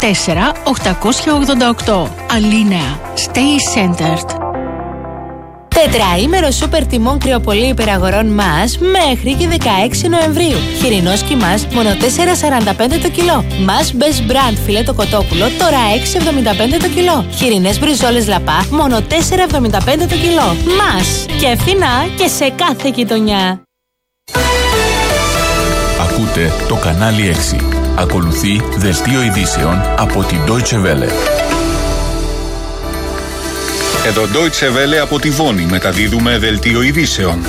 888. Αλίνεα. Stay centered. Τετραήμερο σούπερ τιμών κρυοπολί υπεραγορών μας μέχρι και 16 Νοεμβρίου. Χοιρινός κιμάς μόνο 4,45 το κιλό. Μας Best Brand φιλέτο κοτόπουλο τώρα 6,75 το κιλό. Χοιρινές μπριζόλες λαπά μόνο 4,75 το κιλό. Μας και φθηνά και σε κάθε γειτονιά. Ακούτε το κανάλι 6. Ακολουθεί δελτίο ειδήσεων από την Deutsche Welle. Εδώ Deutsche Welle από τη Βόνη μεταδίδουμε δελτίο ειδήσεων.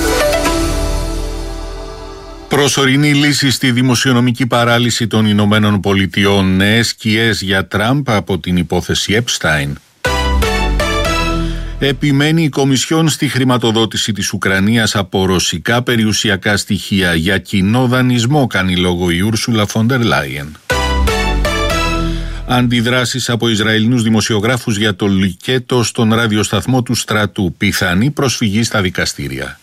Προσωρινή λύση στη δημοσιονομική παράλυση των Ηνωμένων Πολιτειών. Νέες σκιές για Τραμπ από την υπόθεση Epstein. Επιμένει η Κομισιόν στη χρηματοδότηση της Ουκρανίας από ρωσικά περιουσιακά στοιχεία. Για κοινό δανεισμό κάνει λόγο η Ursula von der Leyen. Αντιδράσεις από Ισραηλινούς δημοσιογράφους για το λικέτο στον ραδιοσταθμό του στρατού. Πιθανή προσφυγή στα δικαστήρια.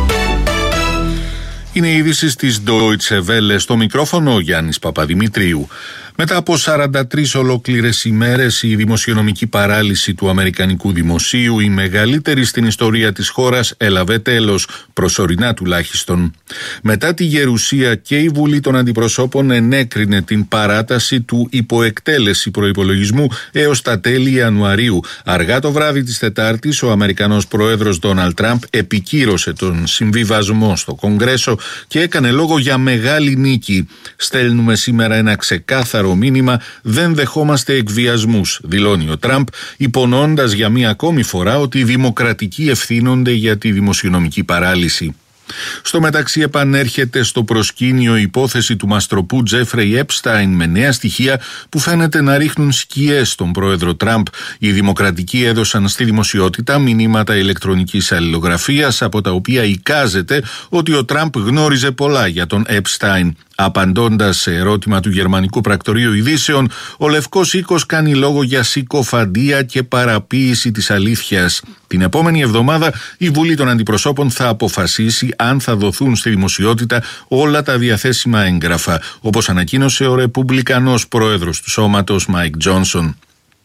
Είναι οι ειδήσεις της Deutsche Welle. Στο μικρόφωνο ο Γιάννης Παπαδημητρίου. Μετά από 43 ολόκληρες ημέρες, η δημοσιονομική παράλυση του αμερικανικού δημοσίου, η μεγαλύτερη στην ιστορία της χώρας, έλαβε τέλος, προσωρινά τουλάχιστον. Μετά τη γερουσία και η Βουλή των Αντιπροσώπων ενέκρινε την παράταση του υποεκτέλεση προϋπολογισμού έως τα τέλη Ιανουαρίου. Αργά το βράδυ της Τετάρτης, ο Αμερικανός πρόεδρος Ντόναλντ Τραμπ επικύρωσε τον συμβιβασμό στο Κογκρέσο και έκανε λόγο για μεγάλη νίκη. Στέλνουμε σήμερα ένα ξεκάθαρο μήνυμα, δεν δεχόμαστε εκβιασμούς, δηλώνει ο Τραμπ, υπονοώντας για μία ακόμη φορά ότι οι δημοκρατικοί ευθύνονται για τη δημοσιονομική παράλυση. Στο μεταξύ επανέρχεται στο προσκήνιο η υπόθεση του μαστροπού Τζέφρεϊ Έπσταϊν με νέα στοιχεία που φαίνεται να ρίχνουν σκιές στον πρόεδρο Τραμπ. Οι δημοκρατικοί έδωσαν στη δημοσιότητα μηνύματα ηλεκτρονικής αλληλογραφίας από τα οποία εικάζεται ότι ο Τραμπ γνώριζε πολλά για τον Έπσταϊν. Απαντώντας σε ερώτημα του Γερμανικού Πρακτορείου Ειδήσεων, ο Λευκός Οίκος κάνει λόγο για συκοφαντία και παραποίηση της αλήθειας. Την επόμενη εβδομάδα η Βουλή των Αντιπροσώπων θα αποφασίσει αν θα δοθούν στη δημοσιότητα όλα τα διαθέσιμα έγγραφα, όπως ανακοίνωσε ο Ρεπουμπλικανός πρόεδρος του σώματος Μάικ Τζόνσον.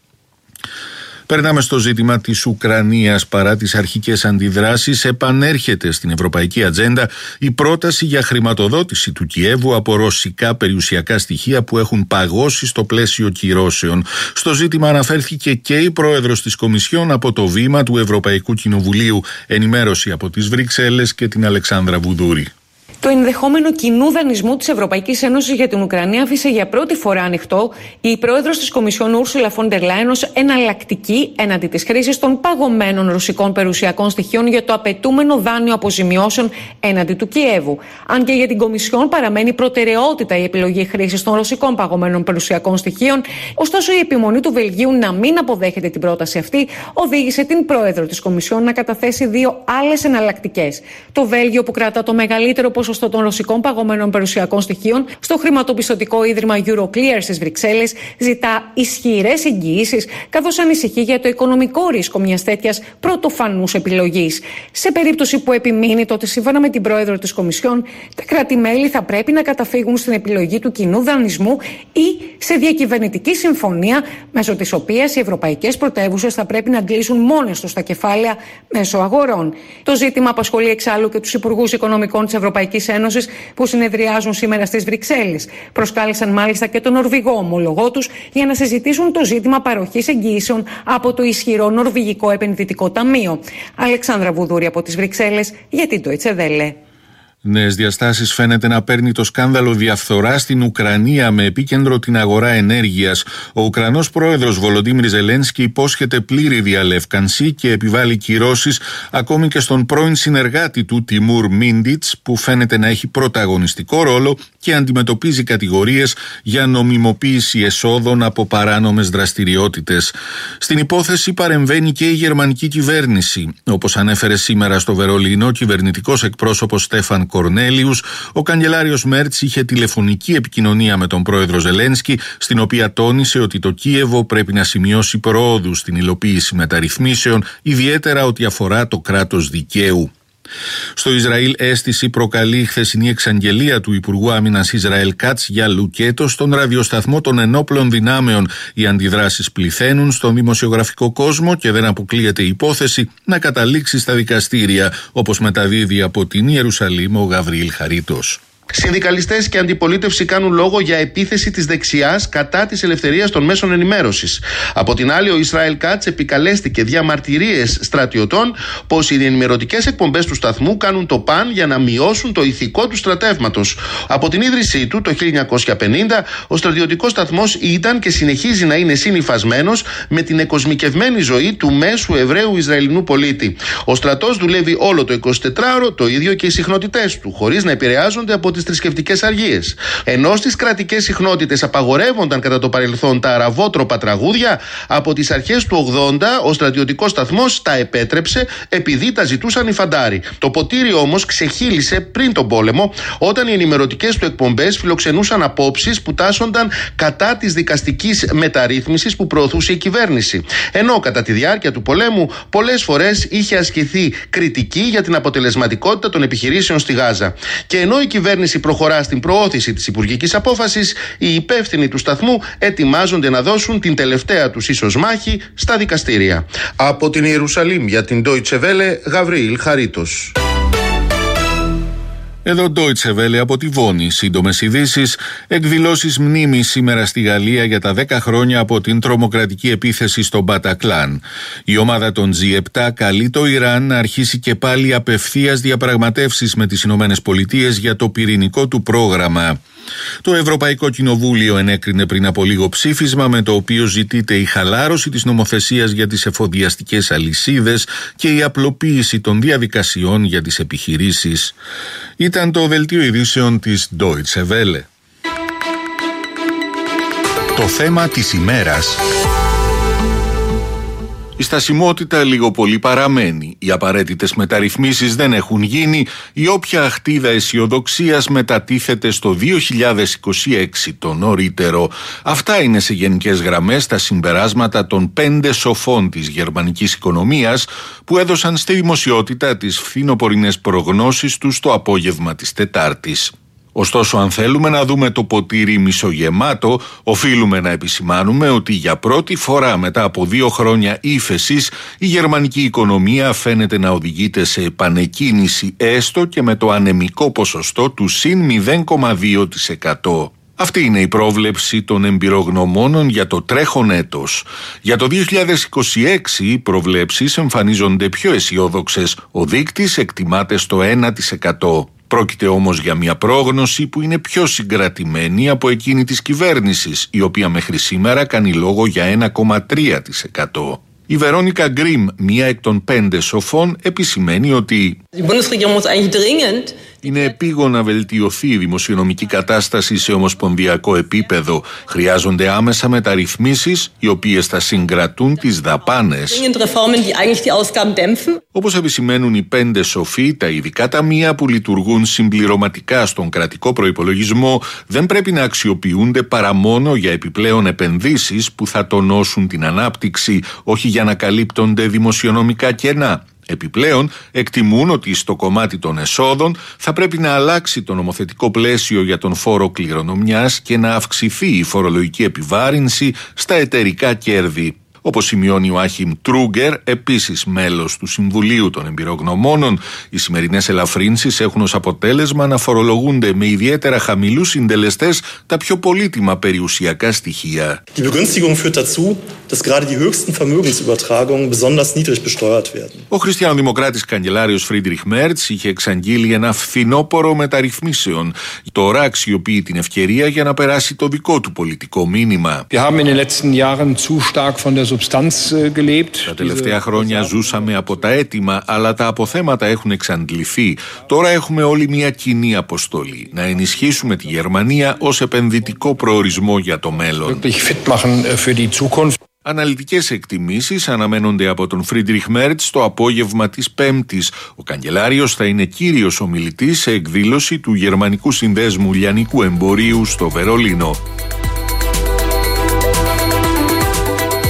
Περνάμε στο ζήτημα της Ουκρανίας. Παρά τις αρχικές αντιδράσεις, επανέρχεται στην ευρωπαϊκή ατζέντα η πρόταση για χρηματοδότηση του Κιέβου από ρωσικά περιουσιακά στοιχεία που έχουν παγώσει στο πλαίσιο κυρώσεων. Στο ζήτημα αναφέρθηκε και η πρόεδρος της Κομισιόν από το βήμα του Ευρωπαϊκού Κοινοβουλίου. Ενημέρωση από τις Βρυξέλλες και την Αλεξάνδρα Βουδούρη. Το ενδεχόμενο κοινού δανεισμού της Ευρωπαϊκής Ένωσης για την Ουκρανία άφησε για πρώτη φορά ανοιχτό η πρόεδρος της Κομισιόν Ursula von der Leyen ως εναλλακτική έναντι της χρήσης των παγωμένων ρωσικών περιουσιακών στοιχείων για το απαιτούμενο δάνειο αποζημιώσεων έναντι του Κιέβου. Αν και για την Κομισιόν παραμένει προτεραιότητα η επιλογή χρήσης των ρωσικών παγωμένων περιουσιακών στοιχείων, ωστόσο η επιμονή του Βελγίου να μην αποδέχεται την πρόταση αυτή οδήγησε την πρόεδρο της Κομισιόν να καταθέσει δύο άλλες εναλλακτικές. Το Βέλγιο, που κρατά το μεγαλύτερο ποσοστό των ρωσικών παγωμένων περιουσιακών στοιχείων στο χρηματοπιστωτικό ίδρυμα Euroclear στις Βρυξέλλες, ζητά ισχυρές εγγυήσεις, καθώς ανησυχεί για το οικονομικό ρίσκο μιας τέτοιας πρωτοφανούς επιλογής. Σε περίπτωση που επιμείνει, τότε σύμφωνα με την πρόεδρο της Κομισιόν, τα κράτη-μέλη θα πρέπει να καταφύγουν στην επιλογή του κοινού δανεισμού ή σε διακυβερνητική συμφωνία, μέσω της οποίας οι ευρωπαϊκές πρωτεύουσες θα πρέπει να αντλήσουν μόνες τους τα κεφάλαια μέσω αγορών. Το ζήτημα απασχολεί εξάλλου και τους υπουργούς οικονομικών της Ευρωπαϊκής Ένωσης που συνεδριάζουν σήμερα στις Βρυξέλλες. Προσκάλεσαν μάλιστα και τον Νορβηγό ομολογό τους για να συζητήσουν το ζήτημα παροχής εγγυήσεων από το ισχυρό Νορβηγικό Επενδυτικό Ταμείο. Αλεξάνδρα Βουδούρη από τις Βρυξέλλες για την Deutsche Welle. Νέες διαστάσεις φαίνεται να παίρνει το σκάνδαλο διαφθοράς στην Ουκρανία με επίκεντρο την αγορά ενέργειας. Ο Ουκρανός πρόεδρος Βολοντίμιρ Ζελένσκι υπόσχεται πλήρη διαλεύκανση και επιβάλλει κυρώσεις ακόμη και στον πρώην συνεργάτη του Τιμούρ Μίντιτς, που φαίνεται να έχει πρωταγωνιστικό ρόλο και αντιμετωπίζει κατηγορίες για νομιμοποίηση εσόδων από παράνομες δραστηριότητες. Στην υπόθεση παρεμβαίνει και η γερμανική κυβέρνηση. Όπως ανέφερε σήμερα στο Βερολίνο κυβερνητικός εκπρόσωπος Στέφαν Κορνέλιους, ο καγκελάριος Μέρτς είχε τηλεφωνική επικοινωνία με τον πρόεδρο Ζελένσκι, στην οποία τόνισε ότι το Κίεβο πρέπει να σημειώσει προόδους στην υλοποίηση μεταρρυθμίσεων, ιδιαίτερα ό,τι αφορά το κράτος δικαίου. Στο Ισραήλ αίσθηση προκαλεί η χθεσινή εξαγγελία του Υπουργού Άμυνας Ισραήλ Κάτς για λουκέτο στον ραδιοσταθμό των ενόπλων δυνάμεων. Οι αντιδράσεις πληθαίνουν στον δημοσιογραφικό κόσμο και δεν αποκλείεται η υπόθεση να καταλήξει στα δικαστήρια, όπως μεταδίδει από την Ιερουσαλήμ ο Γαβριήλ Χαρίτος. Συνδικαλιστές και αντιπολίτευση κάνουν λόγο για επίθεση της δεξιάς κατά της ελευθερίας των μέσων ενημέρωσης. Από την άλλη, ο Ισραήλ Κάτς επικαλέστηκε διαμαρτυρίες στρατιωτών πως οι ενημερωτικές εκπομπές του σταθμού κάνουν το παν για να μειώσουν το ηθικό του στρατεύματος. Από την ίδρυσή του το 1950, ο στρατιωτικός σταθμός ήταν και συνεχίζει να είναι συνυφασμένος με την εκοσμικευμένη ζωή του μέσου Εβραίου Ισραηλινού πολίτη. Ο στρατός δουλεύει όλο το 24ωρο, το ίδιο και οι συχνότητές του, χωρίς να επηρεάζονται από τις θρησκευτικές αργίες. Ενώ στις κρατικές συχνότητες απαγορεύονταν κατά το παρελθόν τα αραβότροπα τραγούδια, από τις αρχές του 80 ο στρατιωτικός σταθμός τα επέτρεψε επειδή τα ζητούσαν οι φαντάροι. Το ποτήρι όμως ξεχύλισε πριν τον πόλεμο, όταν οι ενημερωτικές του εκπομπές φιλοξενούσαν απόψεις που τάσσονταν κατά της δικαστικής μεταρρύθμισης που προωθούσε η κυβέρνηση. Ενώ κατά τη διάρκεια του πολέμου πολλές φορές είχε ασκηθεί κριτική για την αποτελεσματικότητα των επιχειρήσεων στη Γάζα. Και ενώ η κυβέρνηση προχωρά στην προώθηση της υπουργικής απόφασης, οι υπεύθυνοι του σταθμού ετοιμάζονται να δώσουν την τελευταία τους ίσως μάχη στα δικαστήρια. Από την Ιερουσαλήμ για την Deutsche Welle, Γαβριήλ Χαρίτος. Εδώ Deutsche Welle από τη Βόνη. Σύντομες ειδήσεις. Εκδηλώσεις μνήμης σήμερα στη Γαλλία για τα 10 χρόνια από την τρομοκρατική επίθεση στο Μπατακλάν. Η ομάδα των G7 καλεί το Ιράν να αρχίσει και πάλι απευθείας διαπραγματεύσεις με τις Ηνωμένες Πολιτείες για το πυρηνικό του πρόγραμμα. Το Ευρωπαϊκό Κοινοβούλιο ενέκρινε πριν από λίγο ψήφισμα με το οποίο ζητείται η χαλάρωση της νομοθεσίας για τις εφοδιαστικές αλυσίδες και η απλοποίηση των διαδικασιών για τις επιχειρήσεις. Ήταν το δελτίο ειδήσεων της Deutsche Welle. Το θέμα της ημέρας. Η στασιμότητα λίγο πολύ παραμένει. Οι απαραίτητες μεταρρυθμίσεις δεν έχουν γίνει. Η όποια αχτίδα αισιοδοξίας μετατίθεται στο 2026 το νωρίτερο. Αυτά είναι σε γενικές γραμμές τα συμπεράσματα των 5 σοφών της γερμανικής οικονομίας που έδωσαν στη δημοσιότητα τις φθινοπορεινές προγνώσεις τους το απόγευμα της Τετάρτης. Ωστόσο, αν θέλουμε να δούμε το ποτήρι μισογεμάτο, οφείλουμε να επισημάνουμε ότι για πρώτη φορά μετά από 2 χρόνια ύφεσης, η γερμανική οικονομία φαίνεται να οδηγείται σε επανεκκίνηση, έστω και με το ανεμικό ποσοστό του συν 0,2%. Αυτή είναι η πρόβλεψη των εμπειρογνωμόνων για το τρέχον έτος. Για το 2026 οι προβλέψεις εμφανίζονται πιο αισιόδοξες. Ο δείκτης εκτιμάται στο 1%. Πρόκειται όμως για μια πρόγνωση που είναι πιο συγκρατημένη από εκείνη της κυβέρνησης, η οποία μέχρι σήμερα κάνει λόγο για 1,3%. Η Βερόνικα Γκριμ, μία εκ των 5 σοφών, επισημαίνει ότι είναι επίγον να βελτιωθεί η δημοσιονομική κατάσταση σε ομοσπονδιακό επίπεδο. Χρειάζονται άμεσα μεταρρυθμίσεις, οι οποίες θα συγκρατούν τις δαπάνες. Όπως επισημαίνουν οι 5 σοφοί, τα ειδικά ταμεία που λειτουργούν συμπληρωματικά στον κρατικό προϋπολογισμό δεν πρέπει να αξιοποιούνται παρά μόνο για επιπλέον επενδύσεις που θα τονώσουν την ανάπτυξη, όχι για να καλύπτονται δημοσιονομικά κενά. Επιπλέον, εκτιμούν ότι στο κομμάτι των εσόδων θα πρέπει να αλλάξει το νομοθετικό πλαίσιο για τον φόρο κληρονομιάς και να αυξηθεί η φορολογική επιβάρυνση στα εταιρικά κέρδη. Όπως σημειώνει ο Άχιμ Τρούγκερ, επίσης μέλος του Συμβουλίου των Εμπειρογνωμόνων, οι σημερινές ελαφρύνσεις έχουν ως αποτέλεσμα να φορολογούνται με ιδιαίτερα χαμηλούς συντελεστές τα πιο πολύτιμα περιουσιακά στοιχεία. Die Begünstigung führt dazu, dass gerade die höchsten Vermögensübertragungen besonders niedrig besteuert werden. Ο χριστιανοδημοκράτης καγκελάριος Φρίντριχ Μέρτς είχε εξαγγείλει ένα φθινόπορο μεταρρυθμίσεων. Τώρα αξιοποιεί την ευκαιρία για να περάσει το δικό του πολιτικό μήνυμα. Wir haben in den letzten Jahren zu stark von der Τα τελευταία χρόνια ζούσαμε από τα αίτημα, αλλά τα αποθέματα έχουν εξαντληθεί. Τώρα έχουμε όλοι μια κοινή αποστολή. Να ενισχύσουμε τη Γερμανία ως επενδυτικό προορισμό για το μέλλον. Αναλυτικές εκτιμήσεις αναμένονται από τον Φρίντριχ Μέρτς το απόγευμα της Πέμπτης. Ο καγκελάριος θα είναι κύριος ομιλητής σε εκδήλωση του Γερμανικού Συνδέσμου Λιανικού Εμπορίου στο Βερολίνο.